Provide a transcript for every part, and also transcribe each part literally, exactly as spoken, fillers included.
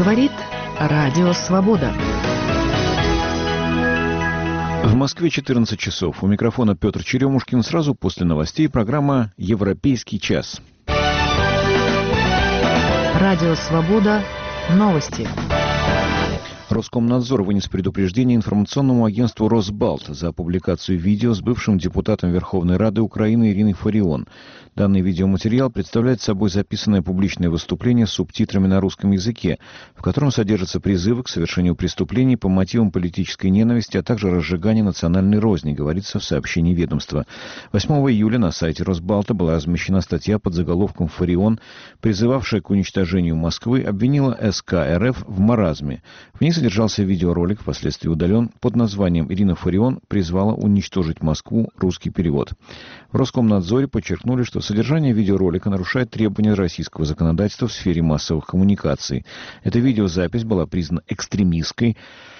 Говорит Радио Свобода. В Москве четырнадцать часов. У микрофона Петр Черемушкин. Сразу после новостей программа «Европейский час». Радио Свобода. Новости. Роскомнадзор вынес предупреждение информационному агентству «Росбалт» за публикацию видео с бывшим депутатом Верховной Рады Украины Ириной Фарион. Данный видеоматериал представляет собой записанное публичное выступление с субтитрами на русском языке, в котором содержатся призывы к совершению преступлений по мотивам политической ненависти, а также разжигания национальной розни, говорится в сообщении ведомства. восьмого июля на сайте Росбалта была размещена статья под заголовком «Фарион, призывавшая к уничтожению Москвы, обвинила СК РФ в маразме». В ней содержался видеоролик, впоследствии удален, под названием «Ирина Фарион призвала уничтожить Москву. Русский перевод». В Роскомнадзоре подчеркнули, что содержание видеоролика нарушает требования российского законодательства в сфере массовых коммуникаций. Эта видеозапись была признана экстремистской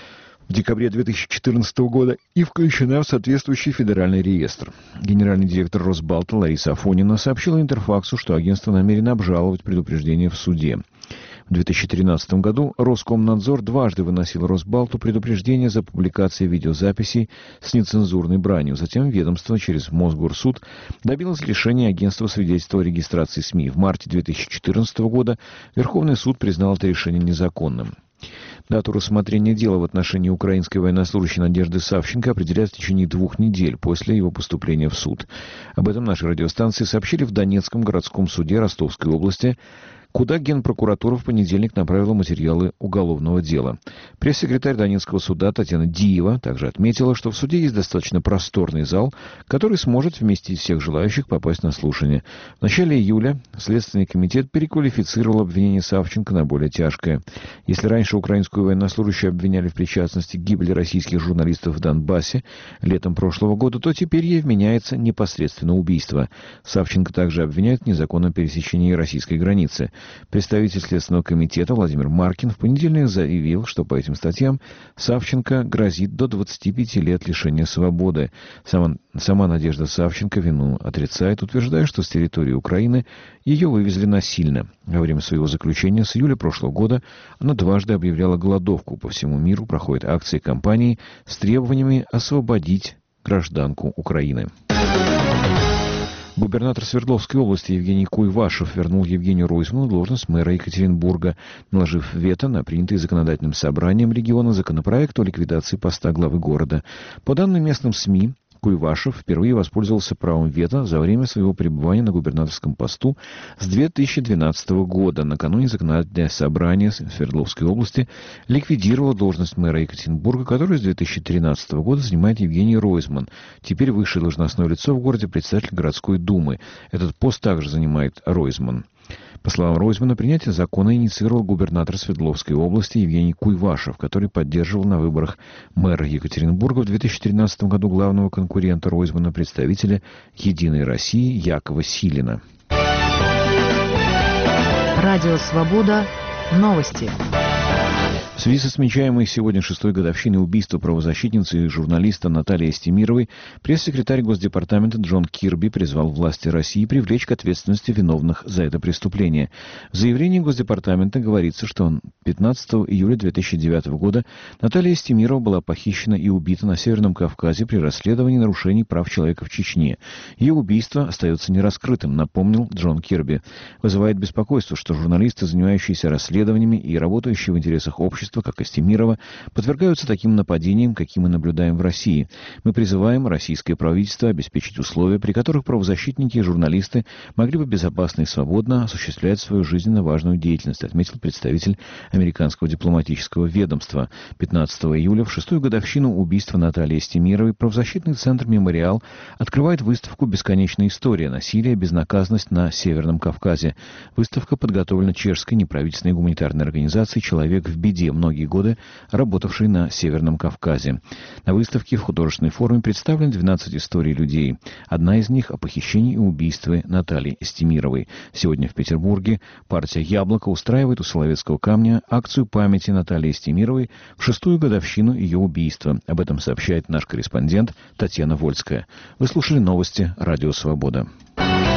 в декабре две тысячи четырнадцатого года и включена в соответствующий федеральный реестр. Генеральный директор Росбалта Лариса Афонина сообщила Интерфаксу, что агентство намерено обжаловать предупреждение в суде. В две тысячи тринадцатом году Роскомнадзор дважды выносил Росбалту предупреждение за публикацией видеозаписей с нецензурной бранью. Затем ведомство через Мосгорсуд добилось лишения агентства свидетельства о регистрации СМИ. В марте две тысячи четырнадцатого года Верховный суд признал это решение незаконным. Дату рассмотрения дела в отношении украинской военнослужащей Надежды Савченко определят в течение двух недель после его поступления в суд. Об этом наши радиостанции сообщили в Донецком городском суде Ростовской области, куда Генпрокуратура в понедельник направила материалы уголовного дела. Пресс-секретарь Донецкого суда Татьяна Диева также отметила, что в суде есть достаточно просторный зал, который сможет вместить всех желающих попасть на слушание. В начале июля Следственный комитет переквалифицировал обвинение Савченко на более тяжкое. Если раньше украинскую военнослужащую обвиняли в причастности к гибели российских журналистов в Донбассе летом прошлого года, то теперь ей вменяется непосредственно убийство. Савченко также обвиняют в незаконном пересечении российской границы. Представитель Следственного комитета Владимир Маркин в понедельник заявил, что по этим статьям Савченко грозит до двадцати пяти лет лишения свободы. Сама, сама Надежда Савченко вину отрицает, утверждая, что с территории Украины ее вывезли насильно. Во время своего заключения с июля прошлого года она дважды объявляла голодовку. По всему миру проходят акции кампании с требованиями освободить гражданку Украины. Губернатор Свердловской области Евгений Куйвашев вернул Евгению Ройзману должность мэра Екатеринбурга, наложив вето на принятый законодательным собранием региона законопроект о ликвидации поста главы города. По данным местным СМИ, Куйвашев впервые воспользовался правом вето за время своего пребывания на губернаторском посту с две тысячи двенадцатого года. Накануне законодательное собрание Свердловской области ликвидировало должность мэра Екатеринбурга, которую с две тысячи тринадцатого года занимает Евгений Ройзман. Теперь высшее должностное лицо в городе председатель городской думы. Этот пост также занимает Ройзман. По словам Ройзмана, принятие закона инициировал губернатор Свердловской области Евгений Куйвашев, который поддерживал на выборах мэра Екатеринбурга в две тысячи тринадцатом году главного конкурента Ройзмана, представителя «Единой России» Якова Силина. Радио Свобода. Новости. В связи с отмечаемой сегодня шестой годовщиной убийства правозащитницы и журналиста Натальи Эстемировой, пресс-секретарь Госдепартамента Джон Кирби призвал власти России привлечь к ответственности виновных за это преступление. В заявлении Госдепартамента говорится, что пятнадцатого июля две тысячи девятого года Наталья Эстемирова была похищена и убита на Северном Кавказе при расследовании нарушений прав человека в Чечне. Ее убийство остается нераскрытым, напомнил Джон Кирби. Вызывает беспокойство, что журналисты, занимающиеся расследованиями и работающие в интересах общества, как Эстемирова, подвергаются таким нападениям, какие мы наблюдаем в России. Мы призываем российское правительство обеспечить условия, при которых правозащитники и журналисты могли бы безопасно и свободно осуществлять свою жизненно важную деятельность, отметил представитель американского дипломатического ведомства. пятнадцатого июля, в шестую годовщину убийства Натальи Эстемировой, правозащитный центр «Мемориал» открывает выставку «Бесконечная история. Насилие, безнаказанность на Северном Кавказе». Выставка подготовлена чешской неправительственной гуманитарной организацией «Человек в беде», многие годы работавший на Северном Кавказе. На выставке в художественной форме представлены двенадцать историй людей. Одна из них о похищении и убийстве Натальи Эстемировой. Сегодня в Петербурге партия «Яблоко» устраивает у Соловецкого камня акцию памяти Натальи Эстемировой в шестую годовщину ее убийства. Об этом сообщает наш корреспондент Татьяна Вольская. Вы слушали новости «Радио Свобода».